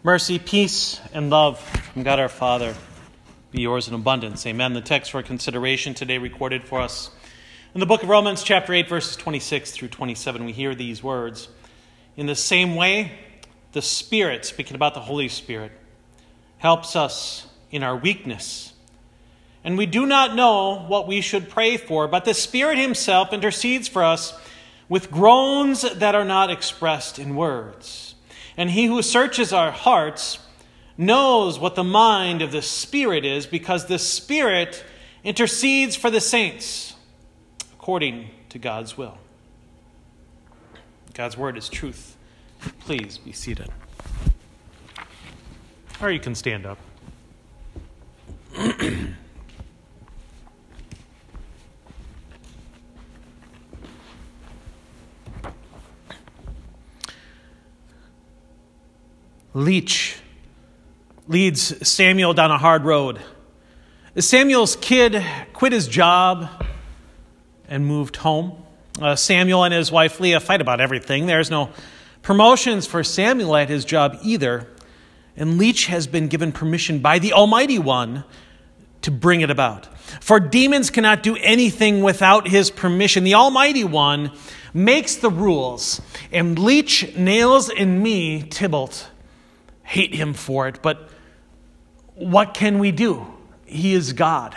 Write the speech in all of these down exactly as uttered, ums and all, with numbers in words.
Mercy, peace, and love from God our Father be yours in abundance. Amen. The text for consideration today recorded for us in the book of Romans, chapter eight, verses twenty-six through twenty-seven. We hear these words. In the same way, the Spirit, speaking about the Holy Spirit, helps us in our weakness. And we do not know what we should pray for, but the Spirit himself intercedes for us with groans that are not expressed in words. And he who searches our hearts knows what the mind of the Spirit is, because the Spirit intercedes for the saints according to God's will. God's word is truth. Please be seated. Or you can stand up. Leach leads Samuel down a hard road. Samuel's kid quit his job and moved home. Uh, Samuel and his wife Leah fight about everything. There's no promotions for Samuel at his job either. And Leach has been given permission by the Almighty One to bring it about. For demons cannot do anything without his permission. The Almighty One makes the rules. And Leach, Nails, and me, Tybalt, hate him for it, but what can we do? He is God.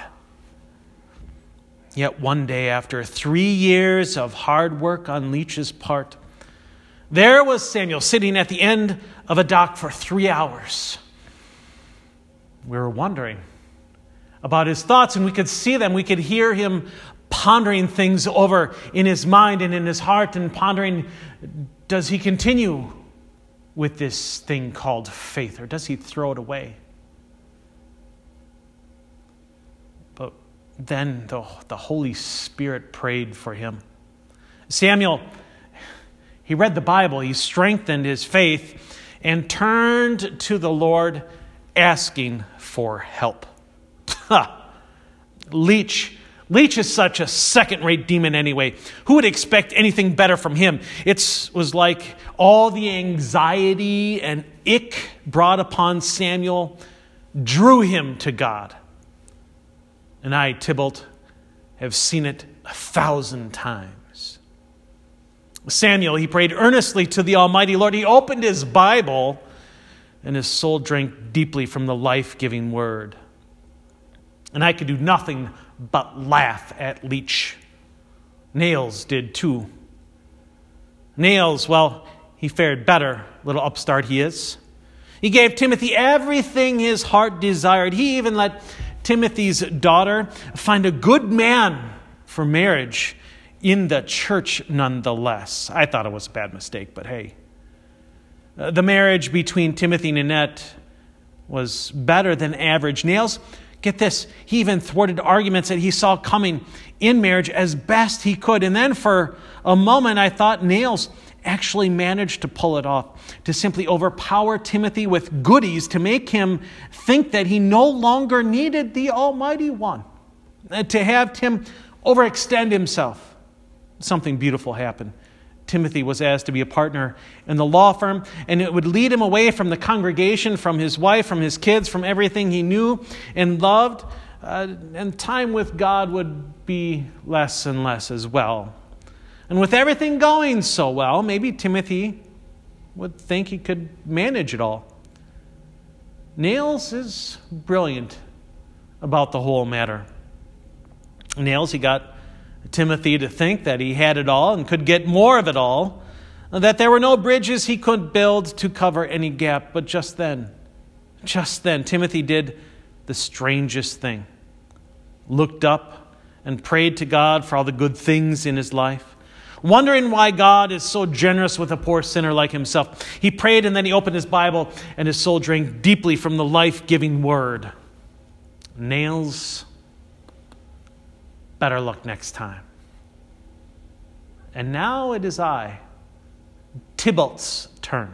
Yet one day, after three years of hard work on Leach's part, there was Samuel sitting at the end of a dock for three hours. We were wondering about his thoughts, and we could see them. We could hear him pondering things over in his mind and in his heart, and pondering, does he continue with this thing called faith, or does he throw it away? But then the, the Holy Spirit prayed for him. Samuel, he read the Bible, he strengthened his faith, and turned to the Lord asking for help. Leach. Leach is such a second-rate demon anyway. Who would expect anything better from him? It was like all the anxiety and ick brought upon Samuel drew him to God. And I, Tybalt, have seen it a thousand times. Samuel, he prayed earnestly to the Almighty Lord. He opened his Bible, and his soul drank deeply from the life-giving word. And I could do nothing but laugh at Leach. Nails did too. Nails, well, he fared better, little upstart he is. He gave Timothy everything his heart desired. He even let Timothy's daughter find a good man for marriage in the church nonetheless. I thought it was a bad mistake, but hey. Uh, the marriage between Timothy and Annette was better than average. Nails, get this, he even thwarted arguments that he saw coming in marriage as best he could. And then for a moment, I thought Nails actually managed to pull it off, to simply overpower Timothy with goodies, to make him think that he no longer needed the Almighty One, to have Tim overextend himself. Something beautiful happened. Timothy was asked to be a partner in the law firm, and it would lead him away from the congregation, from his wife, from his kids, from everything he knew and loved. Uh, and time with God would be less and less as well. And with everything going so well, maybe Timothy would think he could manage it all. Nails is brilliant about the whole matter. Nails, he got Timothy to think that he had it all and could get more of it all, that there were no bridges he could build to cover any gap. But just then, just then, Timothy did the strangest thing. Looked up and prayed to God for all the good things in his life, wondering why God is so generous with a poor sinner like himself. He prayed, and then he opened his Bible, and his soul drank deeply from the life-giving word. Nails, better luck next time. And now it is I, Tybalt's turn.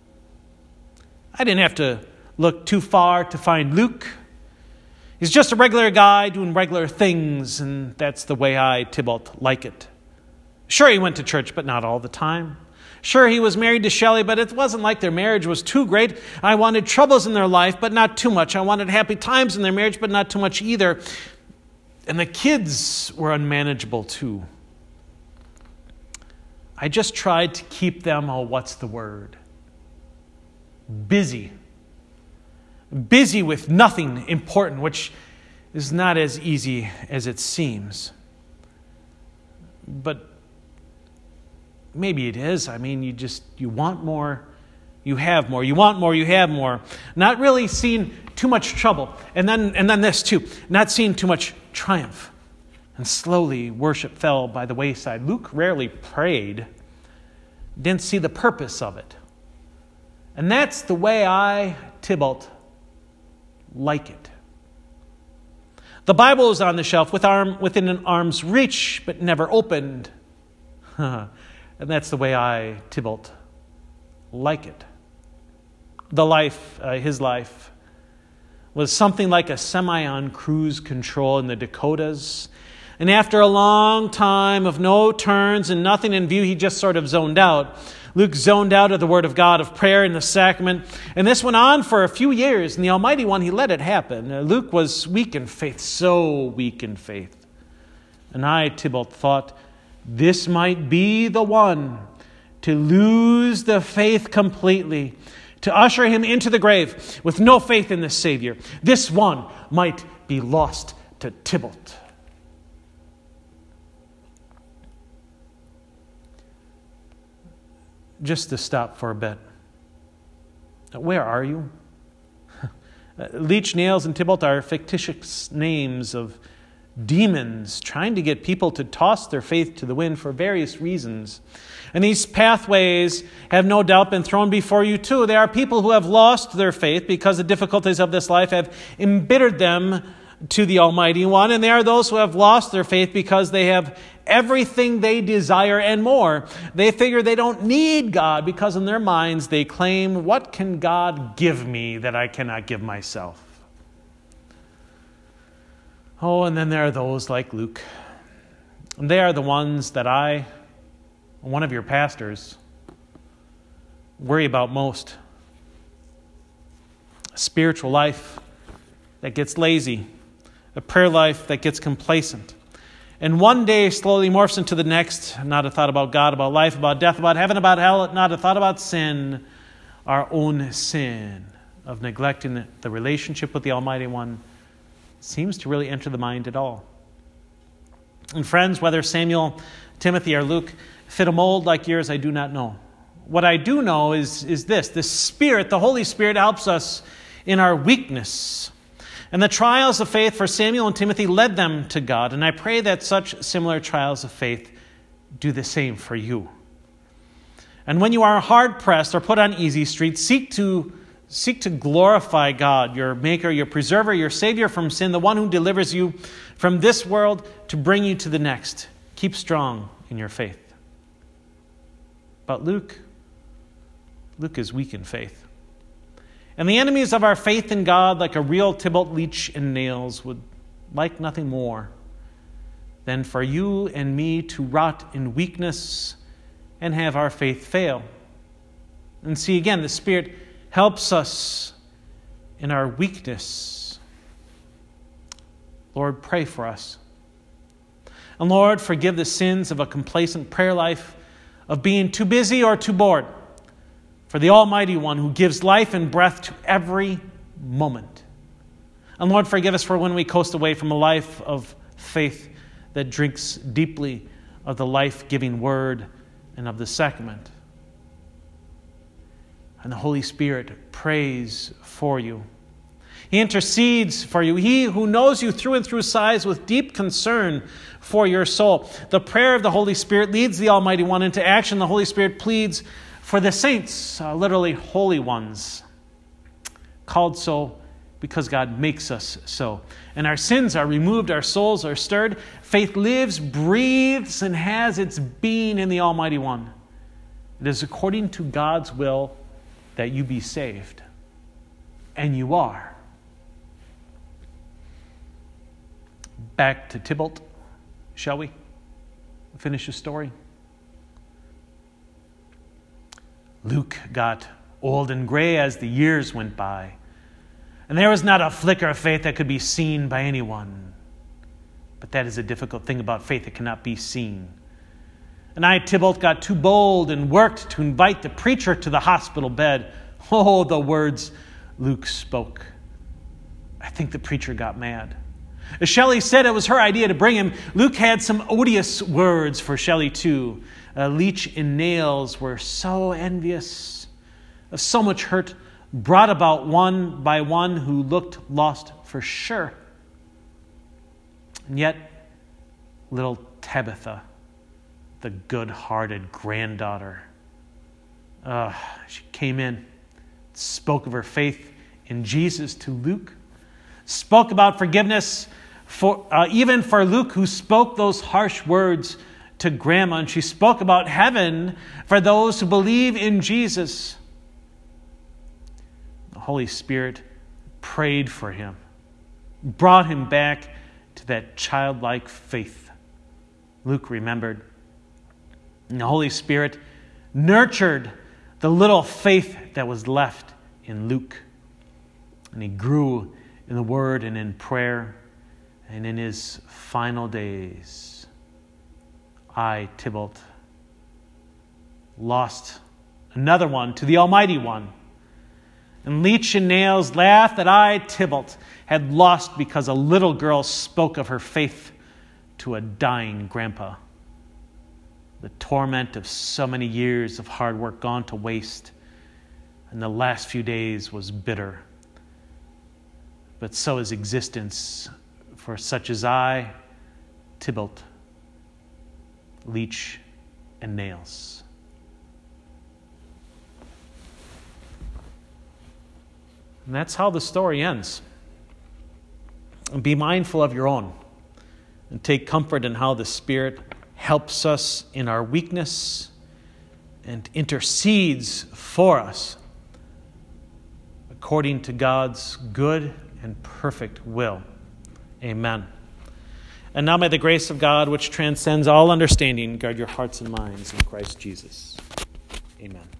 I didn't have to look too far to find Luke. He's just a regular guy doing regular things, and that's the way I, Tybalt, like it. Sure, he went to church, but not all the time. Sure, he was married to Shelley, but it wasn't like their marriage was too great. I wanted troubles in their life, but not too much. I wanted happy times in their marriage, but not too much either. And the kids were unmanageable too. I just tried to keep them, oh, what's the word? Busy. Busy with nothing important, which is not as easy as it seems. But maybe it is. I mean, you just, you want more, you have more. You want more, you have more. Not really seeing too much trouble. And then, and then this too, not seeing too much triumph. And slowly worship fell by the wayside. Luke rarely prayed, didn't see the purpose of it. And that's the way I, Tybalt, like it. The Bible is on the shelf with arm, within an arm's reach, but never opened. And that's the way I, Tybalt, like it. The life, uh, his life, was something like a semi on cruise control in the Dakotas. And after a long time of no turns and nothing in view, he just sort of zoned out. Luke zoned out of the Word of God, of prayer and the sacrament. And this went on for a few years. And the Almighty One, he let it happen. Uh, Luke was weak in faith, so weak in faith. And I, Tybalt, thought this might be the one to lose the faith completely, to usher him into the grave with no faith in the Savior. This one might be lost to Tybalt. Just to stop for a bit. Where are you? Leech, Nails, and Tybalt are fictitious names of demons trying to get people to toss their faith to the wind for various reasons. And these pathways have no doubt been thrown before you too. There are people who have lost their faith because the difficulties of this life have embittered them to the Almighty One. And there are those who have lost their faith because they have everything they desire and more. They figure they don't need God because in their minds they claim, what can God give me that I cannot give myself? Oh, and then there are those like Luke. And they are the ones that I, one of your pastors, worry about most. A spiritual life that gets lazy. A prayer life that gets complacent. And one day slowly morphs into the next. Not a thought about God, about life, about death, about heaven, about hell. Not a thought about sin. Our own sin of neglecting the relationship with the Almighty One seems to really enter the mind at all. And friends, whether Samuel, Timothy, or Luke fit a mold like yours, I do not know. What I do know is, is this. The Spirit, the Holy Spirit, helps us in our weakness. And the trials of faith for Samuel and Timothy led them to God. And I pray that such similar trials of faith do the same for you. And when you are hard-pressed or put on easy street, seek to, seek to glorify God, your Maker, your Preserver, your Savior from sin, the one who delivers you from this world to bring you to the next. Keep strong in your faith. But Luke, Luke is weak in faith. And the enemies of our faith in God, like a real Tybalt, Leech, and Nails, would like nothing more than for you and me to rot in weakness and have our faith fail. And see, again, the Spirit helps us in our weakness. Lord, pray for us. And Lord, forgive the sins of a complacent prayer life, of being too busy or too bored, for the Almighty One who gives life and breath to every moment. And Lord, forgive us for when we coast away from a life of faith that drinks deeply of the life-giving Word and of the sacrament. And the Holy Spirit prays for you. He intercedes for you. He who knows you through and through sighs with deep concern for your soul. The prayer of the Holy Spirit leads the Almighty One into action. The Holy Spirit pleads for the saints, uh, literally holy ones, called so because God makes us so. And our sins are removed, our souls are stirred. Faith lives, breathes, and has its being in the Almighty One. It is according to God's will that you be saved. And you are. Back to Tybalt, shall we? Finish the story. Luke got old and gray as the years went by, and there was not a flicker of faith that could be seen by anyone. But that is a difficult thing about faith. It cannot be seen. And I, Tybalt, got too bold and worked to invite the preacher to the hospital bed. Oh, the words Luke spoke. I think the preacher got mad. As Shelley said it was her idea to bring him, Luke had some odious words for Shelley too. Uh, Leech and Nails were so envious of so much hurt brought about one by one who looked lost for sure. And yet, little Tabitha, the good-hearted granddaughter, uh, she came in, spoke of her faith in Jesus to Luke, spoke about forgiveness for uh, even for Luke, who spoke those harsh words to Grandma, and she spoke about heaven for those who believe in Jesus. The Holy Spirit prayed for him, brought him back to that childlike faith. Luke remembered. And the Holy Spirit nurtured the little faith that was left in Luke. And he grew in the Word and in prayer. And in his final days, I, Tybalt, lost another one to the Almighty One. And Leech and Nails laughed that I, Tybalt, had lost because a little girl spoke of her faith to a dying grandpa. The torment of so many years of hard work gone to waste, and the last few days was bitter. But so is existence for such as I, Tybalt, Leech, and Nails. And that's how the story ends. And be mindful of your own, and take comfort in how the Spirit helps us in our weakness and intercedes for us according to God's good and perfect will. Amen. And now may the grace of God, which transcends all understanding, guard your hearts and minds in Christ Jesus. Amen.